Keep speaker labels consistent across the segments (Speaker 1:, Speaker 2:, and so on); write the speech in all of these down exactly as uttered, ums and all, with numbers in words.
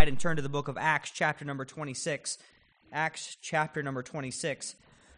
Speaker 1: ahead and turn to the book of Acts, chapter number twenty-six. Acts, chapter number twenty-six.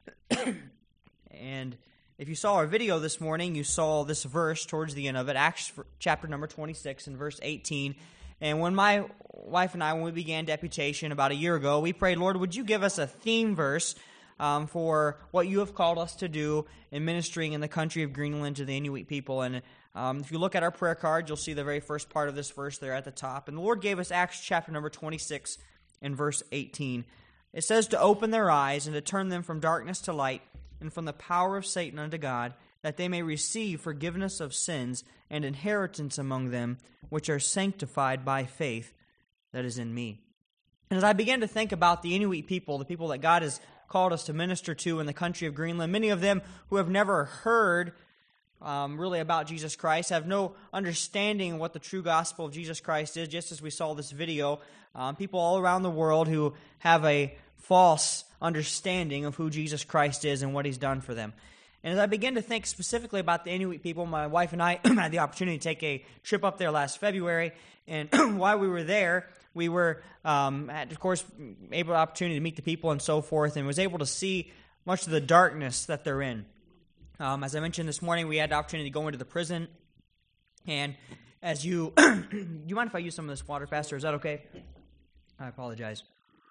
Speaker 1: And if you saw our video this morning, you saw this verse towards the end of it, Acts chapter number twenty-six and verse eighteen. And when my wife and I, when we began Deputation about a year ago, we prayed, Lord, would you give us a theme verse um, for what you have called us to do in ministering in the country of Greenland to the Inuit people. And um, if you look at our prayer card, you'll see the very first part of this verse there at the top. And the Lord gave us Acts chapter number twenty-six and verse eighteen. It says, to open their eyes and to turn them from darkness to light and from the power of Satan unto God, that they may receive forgiveness of sins and inheritance among them, which are sanctified by faith that is in me. And as I began to think about the Inuit people, the people that God has called us to minister to in the country of Greenland, many of them who have never heard um, really about Jesus Christ, have no understanding of what the true gospel of Jesus Christ is, just as we saw this video, um, people all around the world who have a false understanding of who Jesus Christ is and what He's done for them. And as I began to think specifically about the Inuit people, my wife and I had the opportunity to take a trip up there last February, and while we were there, we were, um, had, of course, able the opportunity to meet the people and so forth, and was able to see much of the darkness that they're in. Um, as I mentioned this morning, we had the opportunity to go into the prison, and as you, do you mind if I use some of this water, Pastor? Is that okay? I apologize.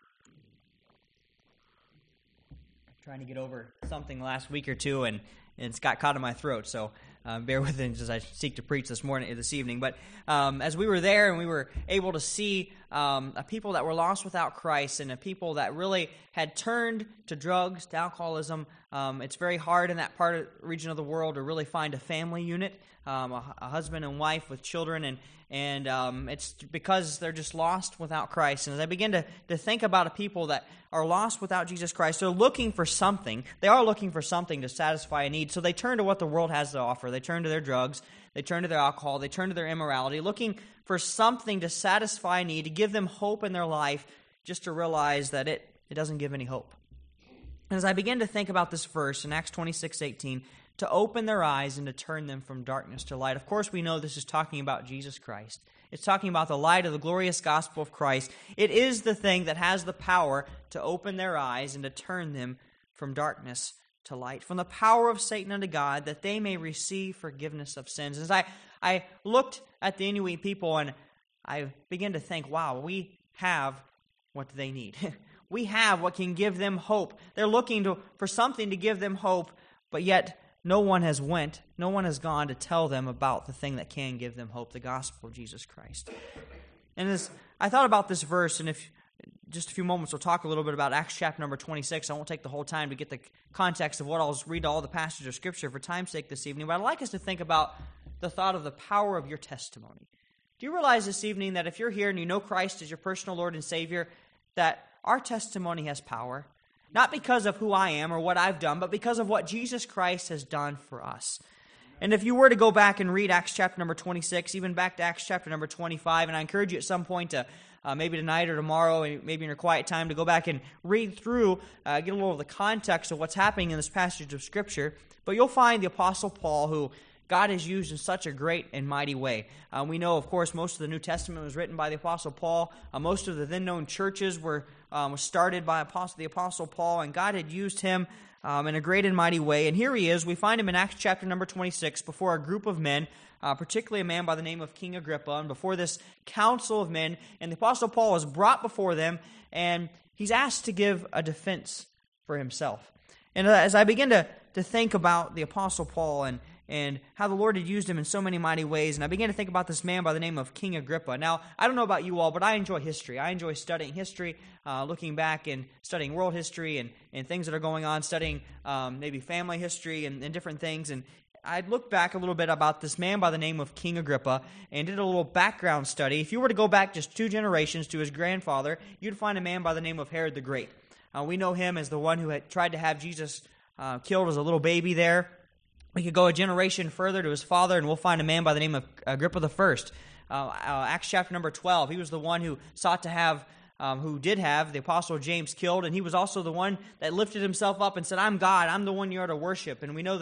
Speaker 1: Trying to get over something last week or two, and, and it's got caught in my throat, so um, bear with it as I seek to preach this morning, this evening. But um, as we were there and we were able to see um, a people that were lost without Christ and a people that really had turned to drugs, to alcoholism, um, it's very hard in that part of region of the world to really find a family unit, um, a, a husband and wife with children, and And um, it's because they're just lost without Christ. And as I begin to, to think about a people that are lost without Jesus Christ, they're looking for something. They are looking for something to satisfy a need. So they turn to what the world has to offer. They turn to their drugs. They turn to their alcohol. They turn to their immorality, looking for something to satisfy a need, to give them hope in their life, just to realize that it, it doesn't give any hope. And as I begin to think about this verse in Acts twenty-six eighteen, to open their eyes and to turn them from darkness to light. Of course, we know this is talking about Jesus Christ. It's talking about the light of the glorious gospel of Christ. It is the thing that has the power to open their eyes and to turn them from darkness to light, from the power of Satan unto God, that they may receive forgiveness of sins. As I, I looked at the Inuit people, and I began to think, wow, we have what they need. We have what can give them hope. They're looking to, for something to give them hope, but yet no one has went, no one has gone to tell them about the thing that can give them hope, the gospel of Jesus Christ. And as I thought about this verse, and if just a few moments we'll talk a little bit about Acts chapter number twenty-six. I won't take the whole time to get the context of what I'll read all the passages of Scripture for time's sake this evening, but I'd like us to think about the thought of the power of your testimony. Do you realize this evening that if you're here and you know Christ as your personal Lord and Savior, that our testimony has power? Not because of who I am or what I've done, but because of what Jesus Christ has done for us. And if you were to go back and read Acts chapter number twenty-six, even back to Acts chapter number twenty-five, and I encourage you at some point to, uh, maybe tonight or tomorrow, maybe in your quiet time, to go back and read through, uh, get a little of the context of what's happening in this passage of Scripture. But you'll find the Apostle Paul, who God has used in such a great and mighty way. Uh, we know, of course, most of the New Testament was written by the Apostle Paul. Uh, most of the then-known churches were um, started by Apostle, the Apostle Paul, and God had used him um, in a great and mighty way. And here he is. We find him in Acts chapter number twenty-six before a group of men, uh, particularly a man by the name of King Agrippa, and before this council of men. And the Apostle Paul is brought before them, and he's asked to give a defense for himself. And uh, as I begin to, to think about the Apostle Paul and and how the Lord had used him in so many mighty ways. And I began to think about this man by the name of King Agrippa. Now, I don't know about you all, but I enjoy history. I enjoy studying history, uh, looking back and studying world history and, and things that are going on, studying um, maybe family history and, and different things. And I'd look back a little bit about this man by the name of King Agrippa and did a little background study. If you were to go back just two generations to his grandfather, you'd find a man by the name of Herod the Great. Uh, we know him as the one who had tried to have Jesus uh, killed as a little baby there. We could go a generation further to his father, and we'll find a man by the name of Agrippa the First. Uh, uh, Acts chapter number twelve, he was the one who sought to have, um, who did have the apostle James killed, and he was also the one that lifted himself up and said, I'm God, I'm the one you are to worship. And we know that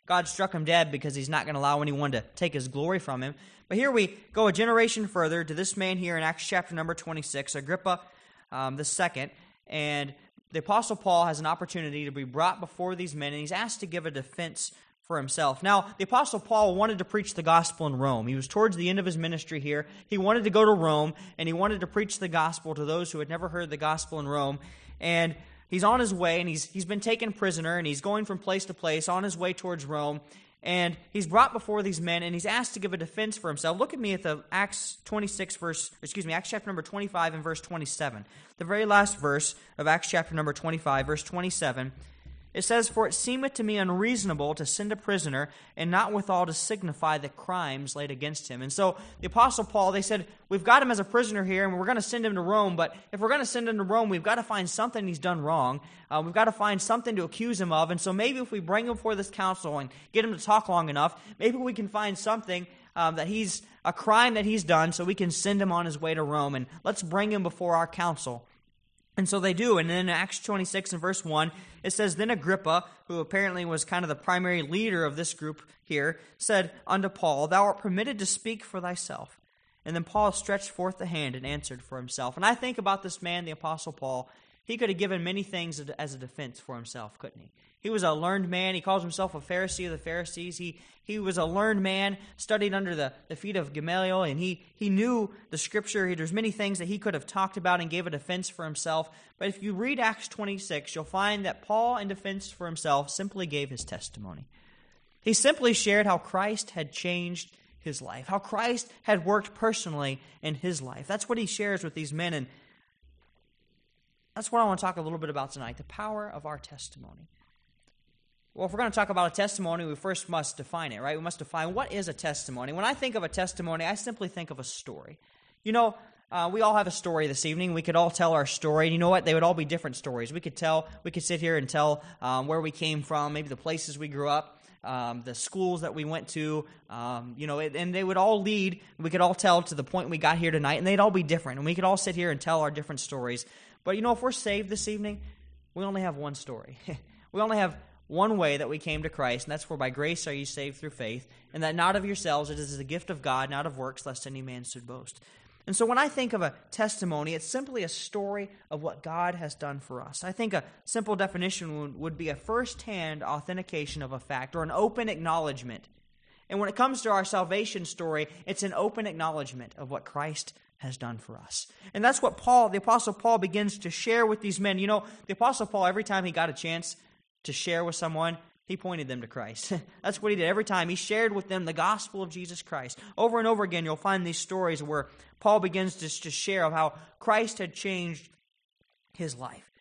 Speaker 1: God struck him dead because he's not going to allow anyone to take his glory from him. But here we go a generation further to this man here in Acts chapter number twenty-six, Agrippa um, the second, and the Apostle Paul has an opportunity to be brought before these men, and he's asked to give a defense for himself. Now, the Apostle Paul wanted to preach the gospel in Rome. He was towards the end of his ministry here. He wanted to go to Rome, and he wanted to preach the gospel to those who had never heard the gospel in Rome. And he's on his way, and he's he's been taken prisoner, and he's going from place to place on his way towards Rome. And he's brought before these men, and he's asked to give a defense for himself. Look at me at the Acts twenty-six verse, excuse me, Acts chapter number twenty-five and verse twenty-seven. The very last verse of Acts chapter number twenty-five, verse twenty-seven. It says, "For it seemeth to me unreasonable to send a prisoner, and not withal to signify the crimes laid against him." And so the Apostle Paul, they said, we've got him as a prisoner here, and we're going to send him to Rome, but if we're going to send him to Rome, we've got to find something he's done wrong. Uh, we've got to find something to accuse him of, and so maybe if we bring him before this council and get him to talk long enough, maybe we can find something um, that he's, a crime that he's done, so we can send him on his way to Rome, and let's bring him before our council. And so they do, and then in Acts twenty-six and verse one, it says, "Then Agrippa, who apparently was kind of the primary leader of this group here, said unto Paul, Thou art permitted to speak for thyself. And then Paul stretched forth the hand and answered for himself." And I think about this man, the Apostle Paul. He could have given many things as a defense for himself, couldn't he? He was a learned man. He calls himself a Pharisee of the Pharisees. He he was a learned man, studied under the, the feet of Gamaliel, and he, he knew the Scripture. He, there's many things that he could have talked about and gave a defense for himself. But if you read Acts twenty-six, you'll find that Paul, in defense for himself, simply gave his testimony. He simply shared how Christ had changed his life, how Christ had worked personally in his life. That's what he shares with these men, and that's what I want to talk a little bit about tonight, the power of our testimony. Well, if we're going to talk about a testimony, we first must define it, right? We must define what is a testimony. When I think of a testimony, I simply think of a story. You know, uh, we all have a story this evening. We could all tell our story. And you know what? They would all be different stories. We could tell, we could sit here and tell um, where we came from, maybe the places we grew up, um, the schools that we went to, um, you know, it, and they would all lead, we could all tell to the point we got here tonight, and they'd all be different. And we could all sit here and tell our different stories. But you know, if we're saved this evening, we only have one story. We only have one way that we came to Christ, and that's for by grace are you saved through faith, and that not of yourselves, it is the gift of God, not of works, lest any man should boast. And so when I think of a testimony, it's simply a story of what God has done for us. I think a simple definition would, would be a first-hand authentication of a fact, or an open acknowledgement. And when it comes to our salvation story, it's an open acknowledgement of what Christ has done for us. And that's what Paul, the Apostle Paul, begins to share with these men. You know, the Apostle Paul, every time he got a chance to share with someone, he pointed them to Christ. That's what he did every time. He shared with them the gospel of Jesus Christ. Over and over again, you'll find these stories where Paul begins to, to share of how Christ had changed his life.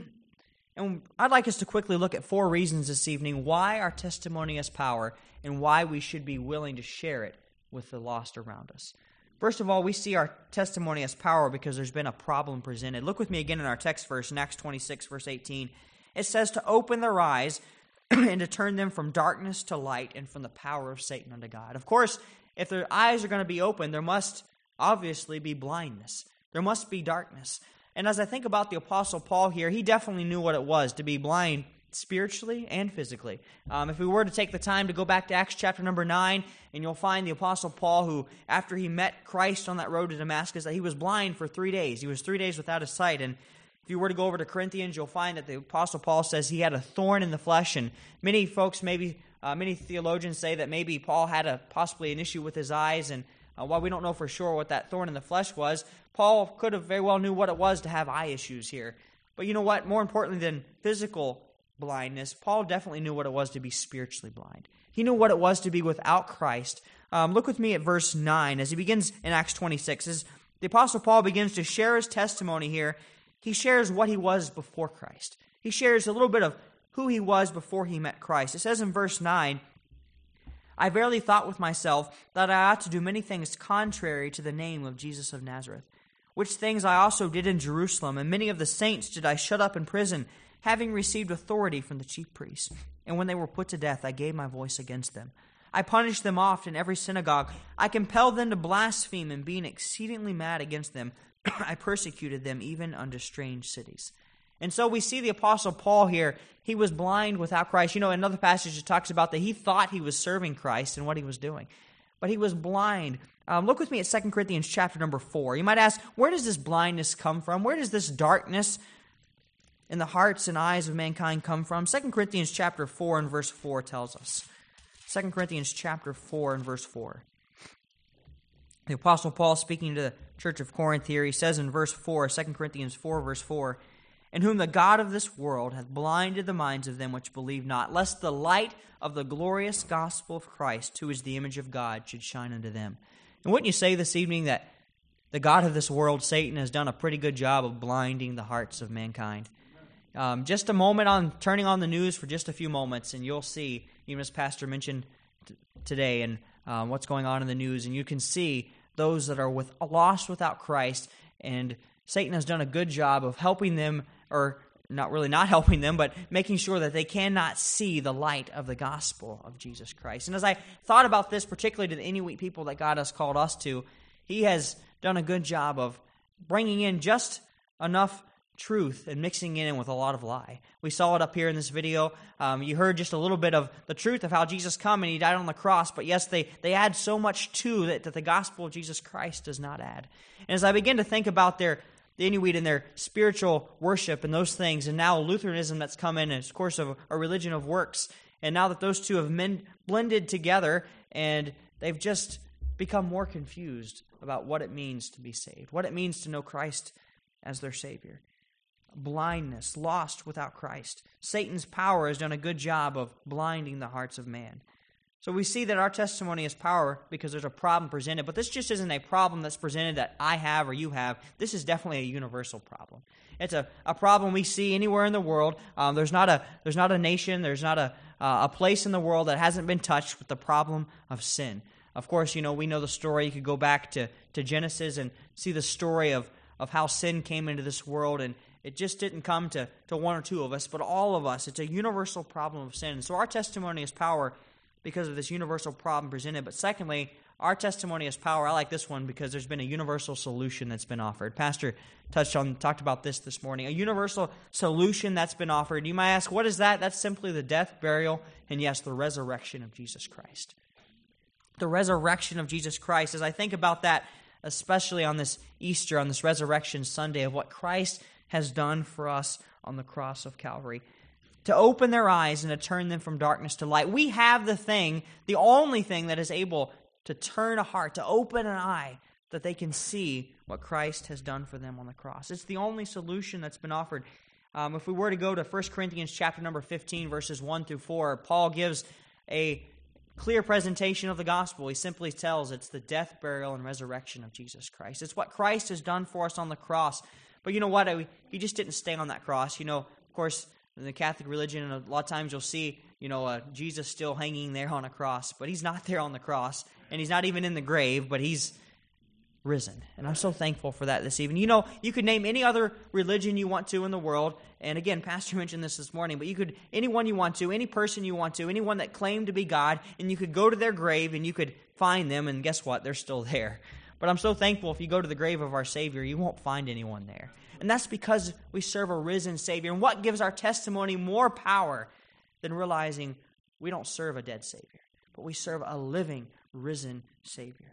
Speaker 1: And I'd like us to quickly look at four reasons this evening why our testimony has power and why we should be willing to share it with the lost around us. First of all, we see our testimony as power because there's been a problem presented. Look with me again in our text verse, in Acts twenty-six, verse eighteen. It says to open their eyes and to turn them from darkness to light and from the power of Satan unto God. Of course, if their eyes are going to be open, there must obviously be blindness. There must be darkness. And as I think about the Apostle Paul here, he definitely knew what it was to be blind spiritually and physically. Um, if we were to take the time to go back to Acts chapter number nine, and you'll find the Apostle Paul who, after he met Christ on that road to Damascus, that he was blind for three days. He was three days without his sight. And if you were to go over to Corinthians, you'll find that the Apostle Paul says he had a thorn in the flesh, and many folks, maybe uh, many theologians say that maybe Paul had a possibly an issue with his eyes, and uh, while we don't know for sure what that thorn in the flesh was, Paul could have very well knew what it was to have eye issues here. But you know what? More importantly than physical blindness, Paul definitely knew what it was to be spiritually blind. He knew what it was to be without Christ. Um, look with me at verse nine as he begins in Acts twenty-six. As the Apostle Paul begins to share his testimony here, he shares what he was before Christ. He shares a little bit of who he was before he met Christ. It says in verse nine, I verily thought with myself that I ought to do many things contrary to the name of Jesus of Nazareth, which things I also did in Jerusalem, and many of the saints did I shut up in prison, having received authority from the chief priests. And when they were put to death, I gave my voice against them. I punished them oft in every synagogue. I compelled them to blaspheme, and being exceedingly mad against them, I persecuted them even unto strange cities. And so we see the Apostle Paul here. He was blind without Christ. You know, another passage that talks about that he thought he was serving Christ and what he was doing. But he was blind. Um, look with me at Second Corinthians chapter number four. You might ask, where does this blindness come from? Where does this darkness in the hearts and eyes of mankind come from? Second Corinthians chapter four and verse four tells us. Second Corinthians chapter four and verse four. The Apostle Paul, speaking to the church of Corinth here, he says in verse four, Second Corinthians four, verse four, "In whom the God of this world hath blinded the minds of them which believe not, lest the light of the glorious gospel of Christ, who is the image of God, should shine unto them." And wouldn't you say this evening that the God of this world, Satan, has done a pretty good job of blinding the hearts of mankind? Um, just a moment on turning on the news for just a few moments, and you'll see, even as Pastor mentioned t- today, and um, what's going on in the news, and you can see those that are with lost without Christ, and Satan has done a good job of helping them, or not really not helping them, but making sure that they cannot see the light of the gospel of Jesus Christ. And as I thought about this, particularly to the Inuit people that God has called us to, He has done a good job of bringing in just enough truth and mixing it in with a lot of lie. We saw it up here in this video. Um, you heard just a little bit of the truth of how Jesus come and He died on the cross, but yes, they, they add so much to it that the gospel of Jesus Christ does not add. And as I begin to think about their the Inuit and their spiritual worship and those things, and now Lutheranism that's come in, and of course a, a religion of works, and now that those two have men, blended together, and they've just become more confused about what it means to be saved, what it means to know Christ as their Savior. Blindness, lost without Christ. Satan's power has done a good job of blinding the hearts of man. So we see that our testimony is power because there's a problem presented, but this just isn't a problem that's presented that I have or you have. This is definitely a universal problem. It's a, a problem we see anywhere in the world. Um, there's not a there's not a nation, there's not a uh, a place in the world that hasn't been touched with the problem of sin. Of course, you know, we know the story. You could go back to, to Genesis and see the story of, of how sin came into this world, and it just didn't come to, to one or two of us, but all of us. It's a universal problem of sin. So our testimony is power because of this universal problem presented. But secondly, our testimony is power. I like this one because there's been a universal solution that's been offered. Pastor touched on, talked about this this morning. A universal solution that's been offered. You might ask, what is that? That's simply the death, burial, and yes, the resurrection of Jesus Christ. The resurrection of Jesus Christ. As I think about that, especially on this Easter, on this Resurrection Sunday, of what Christ has done for us on the cross of Calvary, to open their eyes and to turn them from darkness to light. We have the thing, the only thing that is able to turn a heart, to open an eye, that they can see what Christ has done for them on the cross. It's the only solution that's been offered. Um, if we were to go to First Corinthians chapter number fifteen, verses one through four, Paul gives a clear presentation of the gospel. He simply tells it's the death, burial, and resurrection of Jesus Christ. It's what Christ has done for us on the cross. But you know what? I, he just didn't stay on that cross. You know, of course, in the Catholic religion, and a lot of times you'll see, you know, uh, Jesus still hanging there on a cross, but He's not there on the cross, and He's not even in the grave, but He's risen. And I'm so thankful for that this evening. You know, you could name any other religion you want to in the world, and again, Pastor mentioned this this morning, but you could, anyone you want to, any person you want to, anyone that claimed to be God, and you could go to their grave, and you could find them, and guess what? They're still there. But I'm so thankful if you go to the grave of our Savior, you won't find anyone there. And that's because we serve a risen Savior. And what gives our testimony more power than realizing we don't serve a dead Savior, but we serve a living, risen Savior.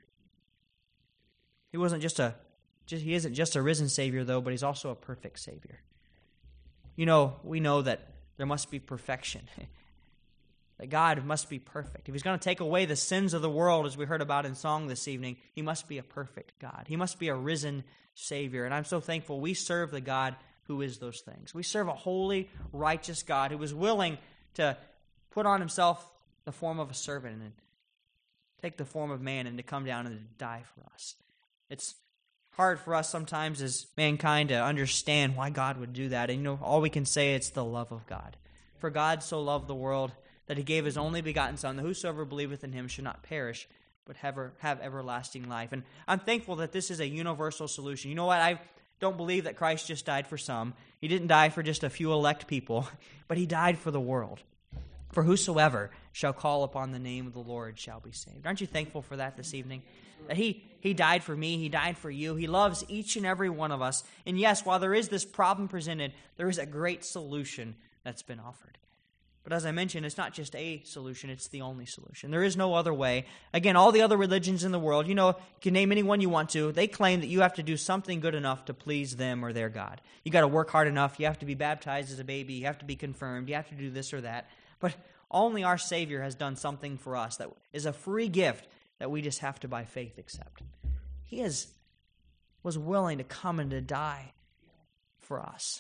Speaker 1: He wasn't just a, just, he isn't just a risen Savior, though, but He's also a perfect Savior. You know, we know that there must be perfection. That God must be perfect. If He's going to take away the sins of the world, as we heard about in song this evening, He must be a perfect God. He must be a risen Savior. And I'm so thankful we serve the God who is those things. We serve a holy, righteous God who was willing to put on Himself the form of a servant and take the form of man and to come down and to die for us. It's hard for us sometimes as mankind to understand why God would do that. And you know, all we can say, it's the love of God. For God so loved the world that He gave His only begotten Son, that whosoever believeth in Him should not perish, but have, have everlasting life. And I'm thankful that this is a universal solution. You know what? I don't believe that Christ just died for some. He didn't die for just a few elect people, but He died for the world. For whosoever shall call upon the name of the Lord shall be saved. Aren't you thankful for that this evening? That He He died for me. He died for you. He loves each and every one of us. And yes, while there is this problem presented, there is a great solution that's been offered. But as I mentioned, it's not just a solution, it's the only solution. There is no other way. Again, all the other religions in the world, you know, you can name anyone you want to, they claim that you have to do something good enough to please them or their God. You got to work hard enough, you have to be baptized as a baby, you have to be confirmed, you have to do this or that. But only our Savior has done something for us that is a free gift that we just have to by faith accept. He is, was willing to come and to die for us,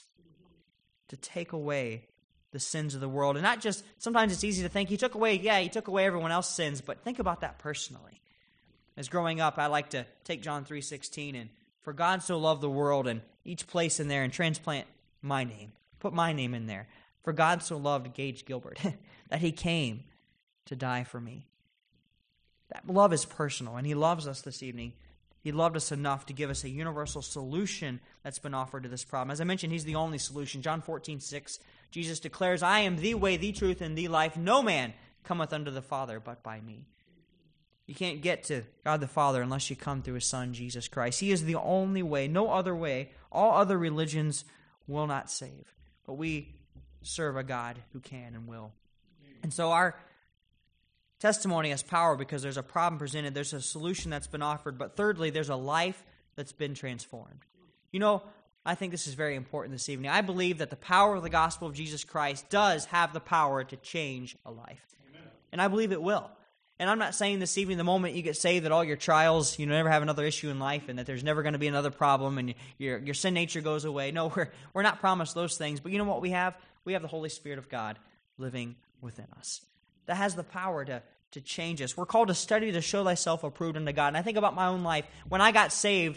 Speaker 1: to take away the sins of the world. And not just, sometimes it's easy to think, he took away, yeah, he took away everyone else's sins, but think about that personally. As growing up, I like to take John three sixteen and, for God so loved the world, and each place in there, and transplant my name. Put my name in there. For God so loved Gage Gilbert, that he came to die for me. That love is personal, and he loves us this evening. He loved us enough to give us a universal solution that's been offered to this problem. As I mentioned, he's the only solution. John fourteen six, Jesus declares, I am the way, the truth, and the life. No man cometh unto the Father but by me. You can't get to God the Father unless you come through his Son, Jesus Christ. He is the only way, no other way. All other religions will not save. But we serve a God who can and will. And so our testimony has power because there's a problem presented, there's a solution that's been offered, but thirdly, there's a life that's been transformed. You know, I think this is very important this evening. I believe that the power of the gospel of Jesus Christ does have the power to change a life. Amen. And I believe it will. And I'm not saying this evening, the moment you get saved, that all your trials, you never have another issue in life, and that there's never going to be another problem, and your your sin nature goes away. No, we're we're not promised those things. But you know what we have? We have the Holy Spirit of God living within us. That has the power to to change us. We're called to study to show thyself approved unto God. And I think about my own life. When I got saved,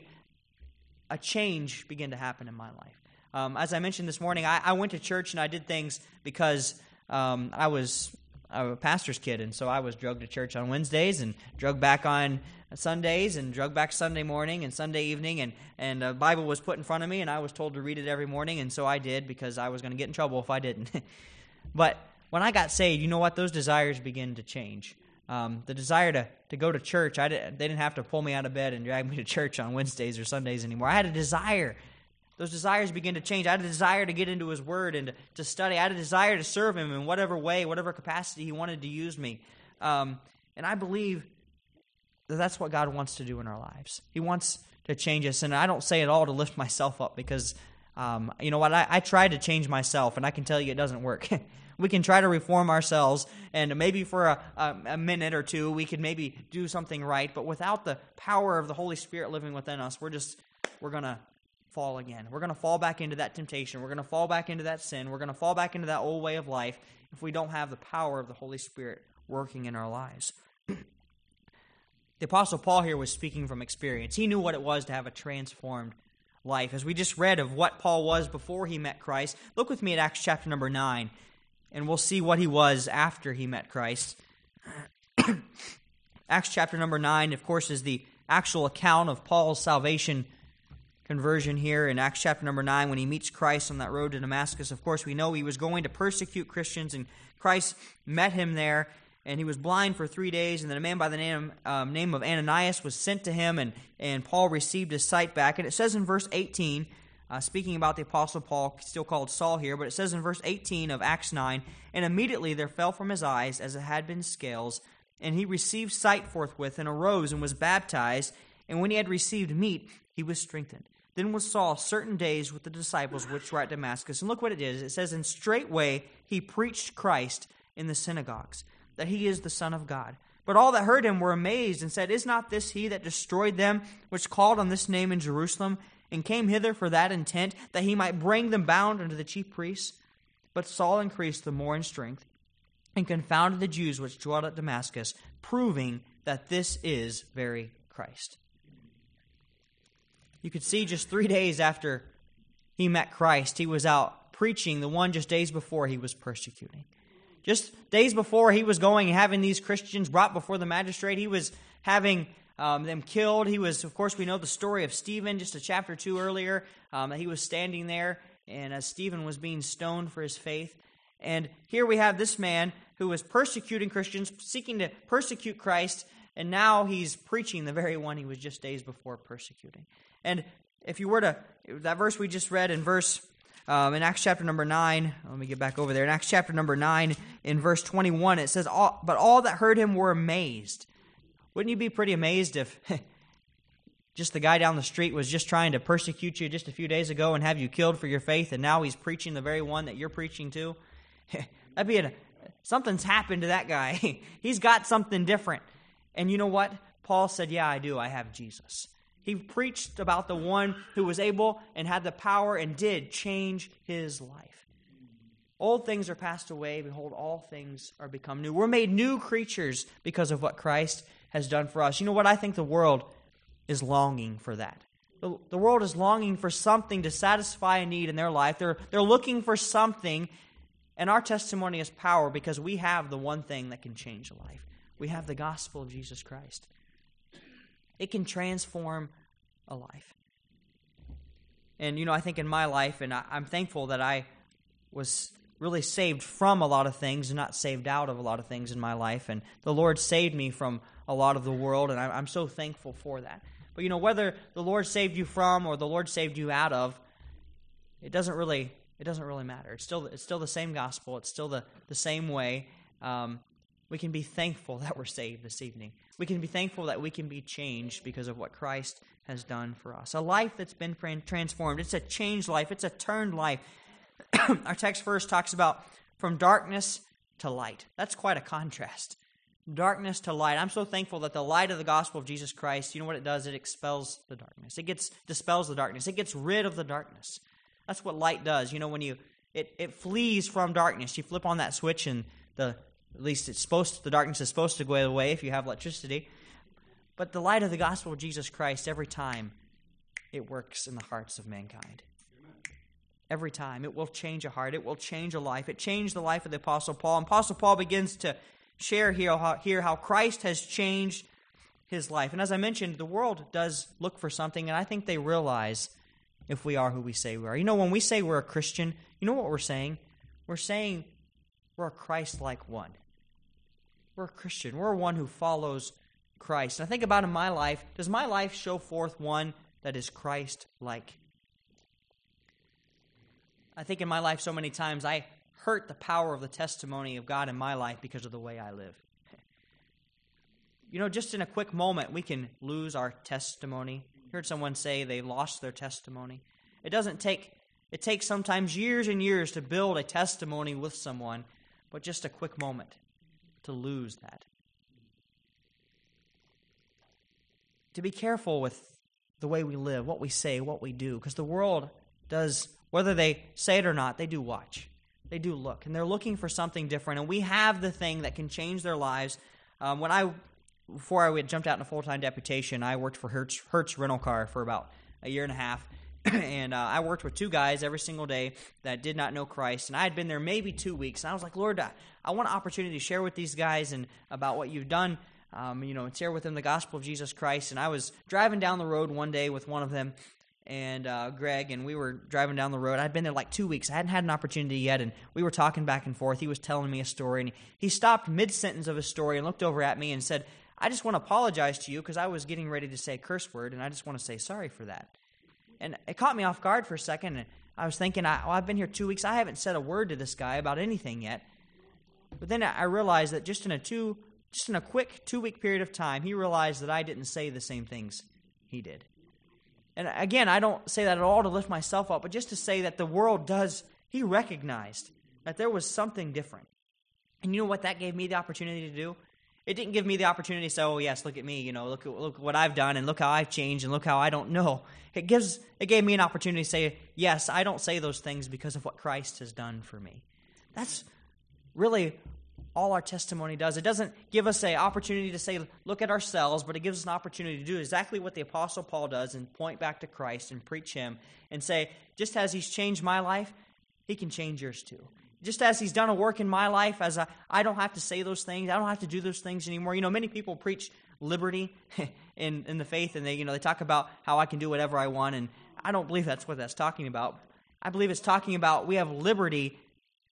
Speaker 1: a change began to happen in my life. Um, as I mentioned this morning, I, I went to church and I did things because um, I was a pastor's kid, and so I was drugged to church on Wednesdays and drugged back on Sundays and drugged back Sunday morning and Sunday evening, and, and a Bible was put in front of me, and I was told to read it every morning, and so I did because I was going to get in trouble if I didn't. But when I got saved, you know what? Those desires began to change. Um, the desire to, to go to church, I did, they didn't have to pull me out of bed and drag me to church on Wednesdays or Sundays anymore. I had a desire. Those desires began to change. I had a desire to get into his word and to, to study. I had a desire to serve him in whatever way, whatever capacity he wanted to use me. Um, and I believe that that's what God wants to do in our lives. He wants to change us. And I don't say it all to lift myself up because, um, you know what, I, I tried to change myself, and I can tell you it doesn't work. We can try to reform ourselves, and maybe for a, a, a minute or two, we could maybe do something right. But without the power of the Holy Spirit living within us, we're just, we're going to fall again. We're going to fall back into that temptation. We're going to fall back into that sin. We're going to fall back into that old way of life if we don't have the power of the Holy Spirit working in our lives. The Apostle Paul here was speaking from experience. He knew what it was to have a transformed life. As we just read of what Paul was before he met Christ, look with me at Acts chapter number nine. And we'll see what he was after he met Christ. Acts chapter number nine, of course, is the actual account of Paul's salvation conversion here. In Acts chapter number nine, when he meets Christ on that road to Damascus, of course, we know he was going to persecute Christians, and Christ met him there, and he was blind for three days, and then a man by the name, um, name of Ananias was sent to him, and, and Paul received his sight back. And it says in verse eighteen, Uh, speaking about the Apostle Paul, still called Saul here, but it says in verse eighteen of Acts nine, and immediately there fell from his eyes as it had been scales, and he received sight forthwith, and arose and was baptized, and when he had received meat, he was strengthened. Then was Saul certain days with the disciples which were at Damascus. And look what it is. It says, and straightway he preached Christ in the synagogues, that he is the Son of God. But all that heard him were amazed, and said, Is not this he that destroyed them which called on this name in Jerusalem, and came hither for that intent, that he might bring them bound unto the chief priests? But Saul increased the more in strength, and confounded the Jews which dwelt at Damascus, proving that this is very Christ. You could see just three days after he met Christ, he was out preaching the one just days before he was persecuting. Just days before he was going and having these Christians brought before the magistrate, he was having Um, them killed. He was, of course, we know the story of Stephen, just a chapter two earlier, um, that he was standing there, and as Stephen was being stoned for his faith. And here we have this man who was persecuting Christians, seeking to persecute Christ, And now he's preaching the very one he was just days before persecuting. And if you were to, that verse we just read in verse, um, in Acts chapter number nine, let me get back over there. In Acts chapter number nine, in verse twenty-one, it says, all, but all that heard him were amazed. Wouldn't you be pretty amazed if just the guy down the street was just trying to persecute you just a few days ago and have you killed for your faith, and now he's preaching the very one that you're preaching to? That'd be a, something's happened to that guy. He's got something different. And you know what? Paul said, yeah, I do. I have Jesus. He preached about the one who was able and had the power and did change his life. Old things are passed away. Behold, all things are become new. We're made new creatures because of what Christ has done for us. You know what? I think the world is longing for that. The, the world is longing for something to satisfy a need in their life. They're, they're looking for something, and our testimony is power because we have the one thing that can change a life. We have the gospel of Jesus Christ. It can transform a life. And, you know, I think in my life, and I, I'm thankful that I was really saved from a lot of things and not saved out of a lot of things in my life. And the Lord saved me from a lot of the world, and I, I'm so thankful for that. But, you know, whether the Lord saved you from or the Lord saved you out of, it doesn't really it doesn't really matter. It's still it's still the same gospel. It's still the, the same way. Um, we can be thankful that we're saved this evening. We can be thankful that we can be changed because of what Christ has done for us. A life that's been transformed. It's a changed life. It's a turned life. Our text first talks about from darkness to light. That's quite a contrast. Darkness to light. I'm so thankful that the light of the gospel of Jesus Christ, you know what it does? It expels the darkness. It gets dispels the darkness. It gets rid of the darkness. That's what light does. You know, when you it, it flees from darkness. You flip on that switch and the At least it's supposed to, the darkness is supposed to go away if you have electricity. But the light of the gospel of Jesus Christ, every time, it works in the hearts of mankind. Every time. It will change a heart. It will change a life. It changed the life of the Apostle Paul. And Apostle Paul begins to share here how, here how Christ has changed his life. And as I mentioned, the world does look for something, and I think they realize if we are who we say we are. You know, when we say we're a Christian, you know what we're saying? We're saying we're a Christ-like one. We're a Christian. We're one who follows Christ. And I think about in my life, does my life show forth one that is Christ-like? I think in my life so many times I hurt the power of the testimony of God in my life because of the way I live. You know, just in a quick moment, we can lose our testimony. I heard someone say they lost their testimony. It doesn't take, it takes sometimes years and years to build a testimony with someone, but just a quick moment to lose that. To be careful with the way we live, what we say, what we do, because the world does, whether they say it or not, they do watch. They do look, and they're looking for something different, and we have the thing that can change their lives. Um, when I, before I had jumped out in a full-time deputation, I worked for Hertz, Hertz Rental Car for about a year and a half, and uh, I worked with two guys every single day that did not know Christ, and I had been there maybe two weeks, and I was like, Lord, I, I want an opportunity to share with these guys and about what you've done, um, you know, and share with them the gospel of Jesus Christ. And I was driving down the road one day with one of them, and uh, Greg, and we were driving down the road. I'd been there like two weeks. I hadn't had an opportunity yet, and we were talking back and forth. He was telling me a story, and he stopped mid-sentence of his story and looked over at me and said, I just want to apologize to you because I was getting ready to say a curse word, and I just want to say sorry for that. And it caught me off guard for a second, and I was thinking, I, well, I've been here two weeks. I haven't said a word to this guy about anything yet. But then I realized that just in a two, just in a quick two-week period of time, he realized that I didn't say the same things he did. And again, I don't say that at all to lift myself up, but just to say that the world does, he recognized that there was something different. And you know what that gave me the opportunity to do? It didn't give me the opportunity to say, oh, yes, look at me, you know, look, look what I've done, and look how I've changed, and look how I don't know. It gives, it gave me an opportunity to say, yes, I don't say those things because of what Christ has done for me. That's really all our testimony does. It doesn't give us an opportunity to say, look at ourselves, but it gives us an opportunity to do exactly what the Apostle Paul does and point back to Christ and preach him and say, just as he's changed my life, he can change yours too. Just as he's done a work in my life, as I, I don't have to say those things, I don't have to do those things anymore. You know, many people preach liberty in, in the faith, and they, you know, they talk about how I can do whatever I want, and I don't believe that's what that's talking about. I believe it's talking about we have liberty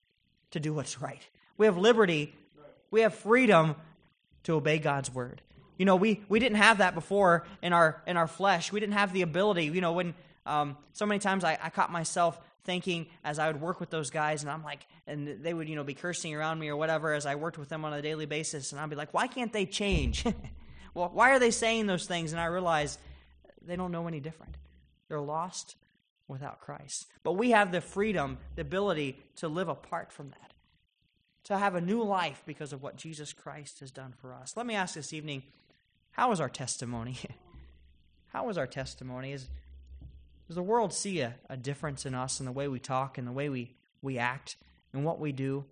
Speaker 1: to do what's right. We have liberty, we have freedom to obey God's word. You know, we, we didn't have that before in our in our flesh. We didn't have the ability. You know, when um, so many times I, I caught myself thinking as I would work with those guys, and I'm like, and they would, you know, be cursing around me or whatever as I worked with them on a daily basis, and I'd be like, why can't they change? Well, why are they saying those things? And I realize they don't know any different. They're lost without Christ. But we have the freedom, the ability to live apart from that, to have a new life because of what Jesus Christ has done for us. Let me ask this evening, how is our testimony? How is our testimony? Is, does the world see a, a difference in us in the way we talk and the way we, we act and what we do?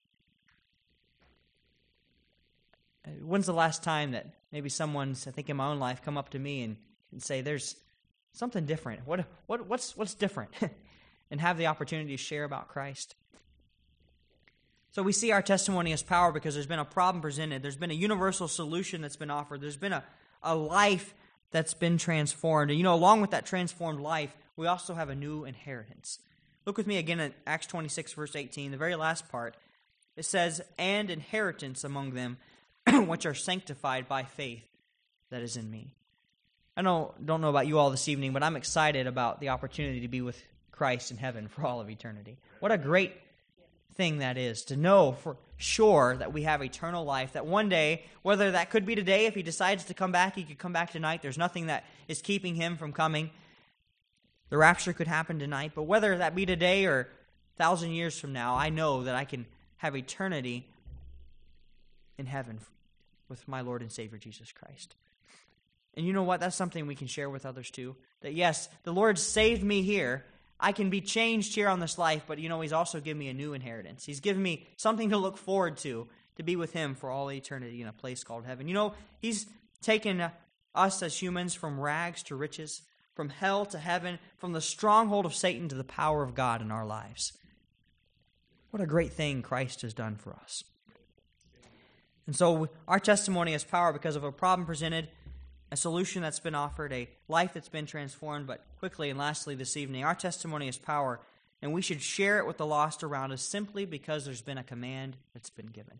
Speaker 1: When's the last time that maybe someone's, I think in my own life, come up to me and, and say, there's something different. What what what's what's different? And have the opportunity to share about Christ. So we see our testimony as power because there's been a problem presented. There's been a universal solution that's been offered. There's been a, a life that's been transformed. And you know, along with that transformed life, we also have a new inheritance. Look with me again at Acts twenty-six, verse eighteen, the very last part. It says, and inheritance among them which are sanctified by faith that is in me. I don't, don't know about you all this evening, but I'm excited about the opportunity to be with Christ in heaven for all of eternity. What a great thing that is, to know for sure that we have eternal life, that one day, whether that could be today, if he decides to come back, he could come back tonight. There's nothing that is keeping him from coming. The rapture could happen tonight, but whether that be today or a thousand years from now, I know that I can have eternity in heaven with my Lord and Savior, Jesus Christ. And you know what? That's something we can share with others too. That yes, the Lord saved me here. I can be changed here on this life, but you know, he's also given me a new inheritance. He's given me something to look forward to, to be with him for all eternity in a place called heaven. You know, he's taken us as humans from rags to riches, from hell to heaven, from the stronghold of Satan to the power of God in our lives. What a great thing Christ has done for us. And so our testimony has power because of a problem presented, a solution that's been offered, a life that's been transformed. But quickly and lastly this evening, our testimony has power, and we should share it with the lost around us simply because there's been a command that's been given.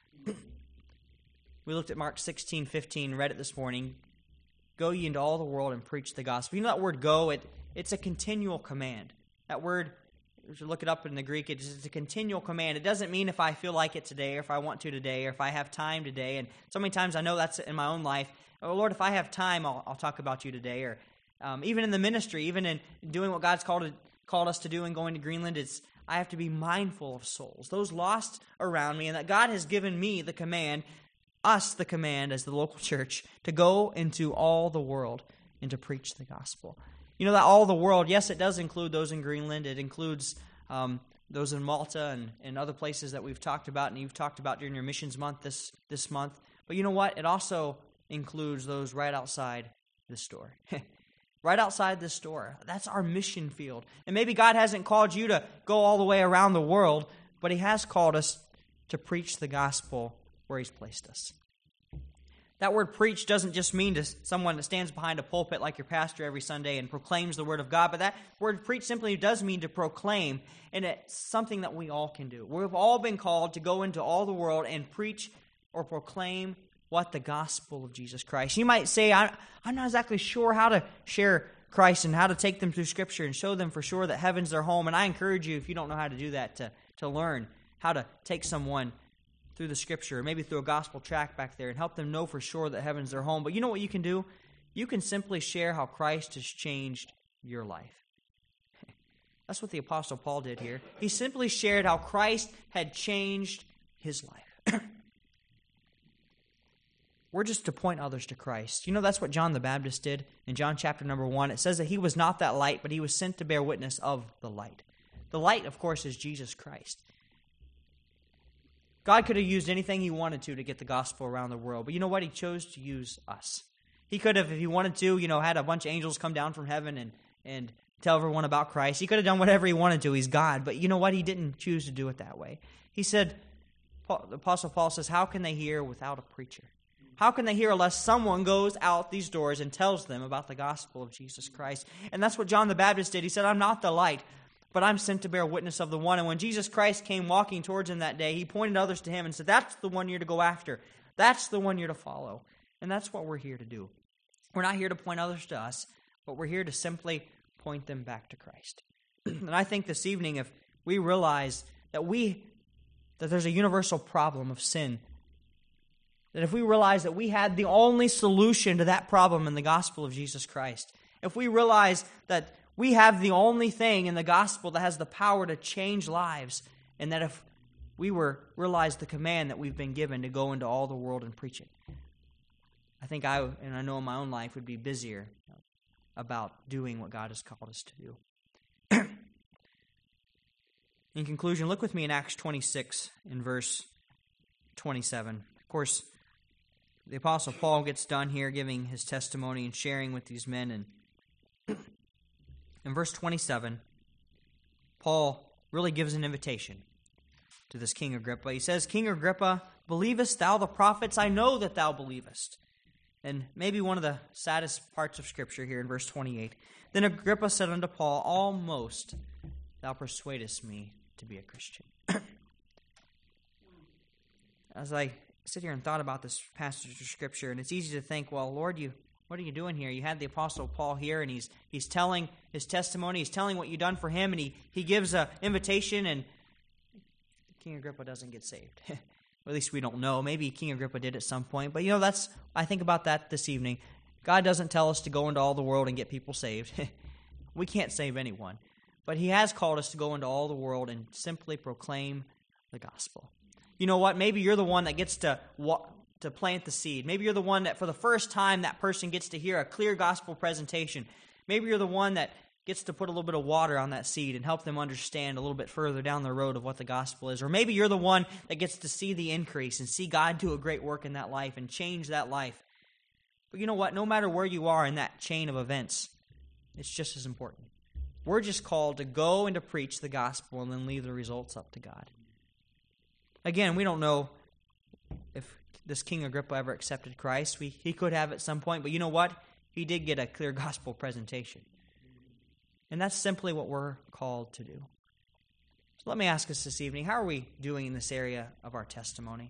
Speaker 1: We looked at Mark sixteen fifteen, read it this morning. Go ye into all the world and preach the gospel. You know that word go, it it's a continual command. That word, if you look it up in the Greek, it's a continual command. It doesn't mean if I feel like it today, or if I want to today, or if I have time today. And so many times I know that's in my own life. Oh, Lord, if I have time, I'll, I'll talk about you today. Or um, even in the ministry, even in doing what God's called, called us to do and going to Greenland, it's I have to be mindful of souls, those lost around me, and that God has given me the command, us the command as the local church, to go into all the world and to preach the gospel. You know that all the world, yes, it does include those in Greenland. It includes um, those in Malta and, and other places that we've talked about and you've talked about during your missions month this, this month. But you know what? It also includes those right outside this door. Right outside this door. That's our mission field. And maybe God hasn't called you to go all the way around the world, but he has called us to preach the gospel where he's placed us. That word preach doesn't just mean to someone that stands behind a pulpit like your pastor every Sunday and proclaims the word of God, but that word preach simply does mean to proclaim, and it's something that we all can do. We've all been called to go into all the world and preach or proclaim what the gospel of Jesus Christ. You might say, I'm not exactly sure how to share Christ and how to take them through Scripture and show them for sure that heaven's their home, and I encourage you, if you don't know how to do that, to, to learn how to take someone through the Scripture, maybe through a gospel tract back there, and help them know for sure that heaven's their home. But you know what you can do? You can simply share how Christ has changed your life. That's what the Apostle Paul did here. He simply shared how Christ had changed his life. We're just to point others to Christ. You know, that's what John the Baptist did in John chapter number one. It says that he was not that light, but he was sent to bear witness of the light. The light, of course, is Jesus Christ. God could have used anything he wanted to to get the gospel around the world. But you know what? He chose to use us. He could have, if he wanted to, you know, had a bunch of angels come down from heaven and, and tell everyone about Christ. He could have done whatever he wanted to. He's God. But you know what? He didn't choose to do it that way. He said, Paul, the Apostle Paul says, how can they hear without a preacher? How can they hear unless someone goes out these doors and tells them about the gospel of Jesus Christ? And that's what John the Baptist did. He said, I'm not the light, but I'm sent to bear witness of the one. And when Jesus Christ came walking towards him that day, he pointed others to him and said, that's the one you're to go after. That's the one you're to follow. And that's what we're here to do. We're not here to point others to us, but we're here to simply point them back to Christ. And I think this evening, if we realize that we that there's a universal problem of sin, that if we realize that we had the only solution to that problem in the gospel of Jesus Christ, if we realize that we have the only thing in the gospel that has the power to change lives, and that if we were realize the command that we've been given to go into all the world and preach it, I think I, and I know in my own life, would be busier about doing what God has called us to do. In conclusion, look with me in Acts twenty-six in verse twenty-seven. Of course, the Apostle Paul gets done here giving his testimony and sharing with these men. And in verse twenty-seven, Paul really gives an invitation to this King Agrippa. He says, King Agrippa, believest thou the prophets? I know that thou believest. And maybe one of the saddest parts of Scripture here in verse twenty-eight. Then Agrippa said unto Paul, almost thou persuadest me to be a Christian. As I sit here and thought about this passage of Scripture, and it's easy to think, well, Lord, you what are you doing here? You had the Apostle Paul here, and he's he's telling his testimony, he's telling what you've done for him, and he, he gives an invitation, and King Agrippa doesn't get saved. Or at least we don't know. Maybe King Agrippa did at some point. But, you know, that's I think about that this evening. God doesn't tell us to go into all the world and get people saved. We can't save anyone. But he has called us to go into all the world and simply proclaim the gospel. You know what? Maybe you're the one that gets to to plant the seed. Maybe you're the one that for the first time that person gets to hear a clear gospel presentation. Maybe you're the one that gets to put a little bit of water on that seed and help them understand a little bit further down the road of what the gospel is. Or maybe you're the one that gets to see the increase and see God do a great work in that life and change that life. But you know what? No matter where you are in that chain of events, it's just as important. We're just called to go and to preach the gospel and then leave the results up to God. Again, we don't know if this King Agrippa ever accepted Christ. We, he could have at some point, but you know what? He did get a clear gospel presentation. And that's simply what we're called to do. So let me ask us this evening, how are we doing in this area of our testimony?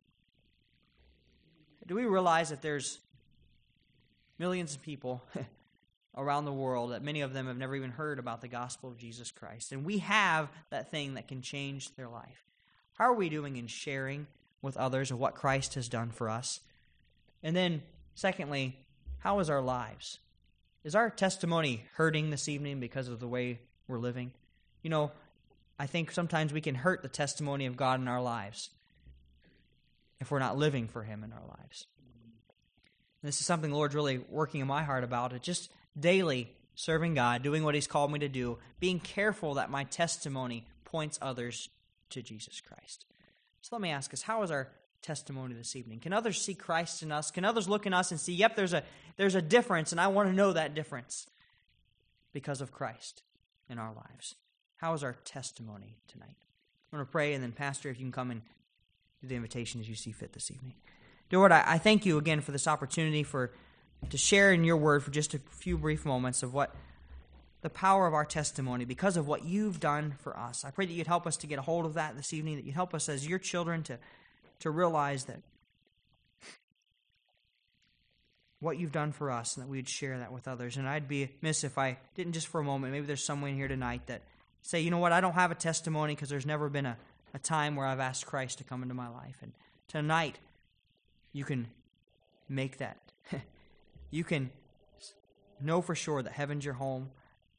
Speaker 1: Do we realize that there's millions of people around the world, that many of them have never even heard about the gospel of Jesus Christ, and we have that thing that can change their life? How are we doing in sharing with others of what Christ has done for us? And then, secondly, how is our lives? Is our testimony hurting this evening because of the way we're living? You know, I think sometimes we can hurt the testimony of God in our lives if we're not living for Him in our lives. And this is something the Lord's really working in my heart about. It just daily serving God, doing what He's called me to do, being careful that my testimony points others to Jesus Christ. So let me ask us, how is our testimony this evening? Can others see Christ in us? Can others look in us and see, yep, there's a there's a difference, and I want to know that difference because of Christ in our lives? How is our testimony tonight? I'm going to pray, and then Pastor, if you can come and do the invitation as you see fit this evening. Dear Lord, I, I thank you again for this opportunity for to share in your word for just a few brief moments of what the power of our testimony because of what you've done for us. I pray that you'd help us to get a hold of that this evening, that you'd help us as your children to, to realize that what you've done for us and that we'd share that with others. And I'd be amiss if I didn't just for a moment, maybe there's someone here tonight that say, you know what, I don't have a testimony because there's never been a, a time where I've asked Christ to come into my life. And tonight, you can make that. You can know for sure that heaven's your home.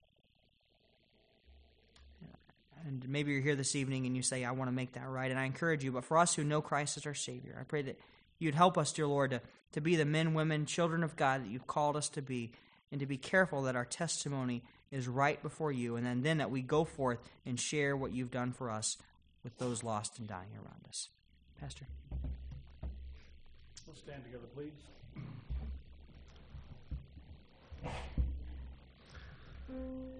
Speaker 1: And maybe you're here this evening and you say, I want to make that right. And I encourage you, but for us who know Christ as our Savior, I pray that you'd help us, dear Lord, to, to be the men, women, children of God that you've called us to be, and to be careful that our testimony is right before you, and then, then that we go forth and share what you've done for us with those lost and dying around us. Pastor?
Speaker 2: Let's stand together, please. Mm.